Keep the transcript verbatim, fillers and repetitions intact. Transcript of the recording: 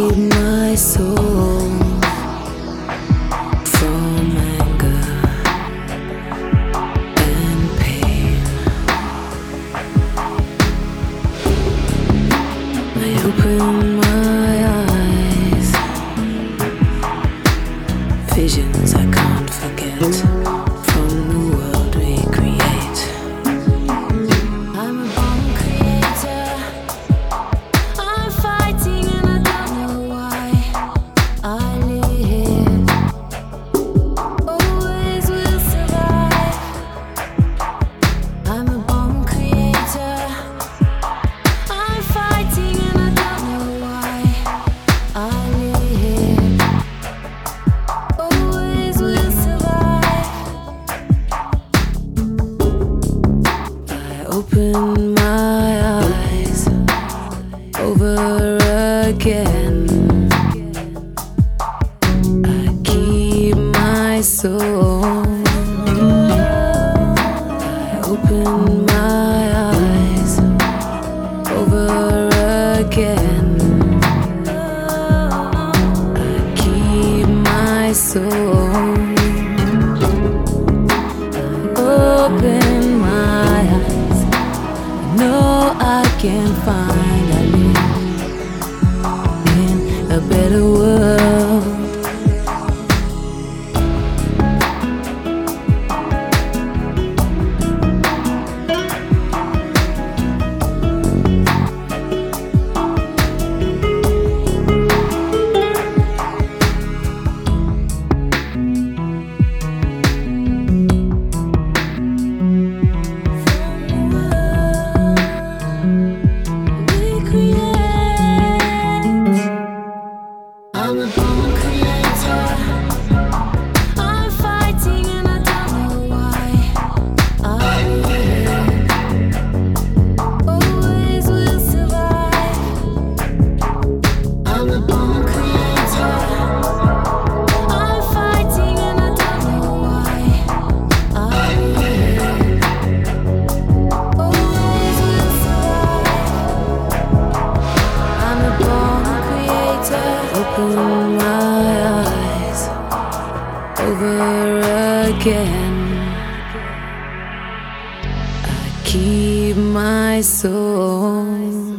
keep my soul from anger and pain. I open my eyes, visions I can't forget from the world we create. I'm a born creator, I'm fighting and I don't know why I live, always will survive. I'm a born creator, I'm fighting and I don't know why I live, always will survive. I open my eyes over again. I keep my soul. I open my eyes over again. I keep my soul. I open my eyes. I know I can find I live in a better world. I'm a born creator, I'm fighting and I don't know why I live, always will survive. I'm a born creator, I'm fighting and I don't know why I live, always will survive. I'm a born creator. Open my eyes over again. I keep my soul.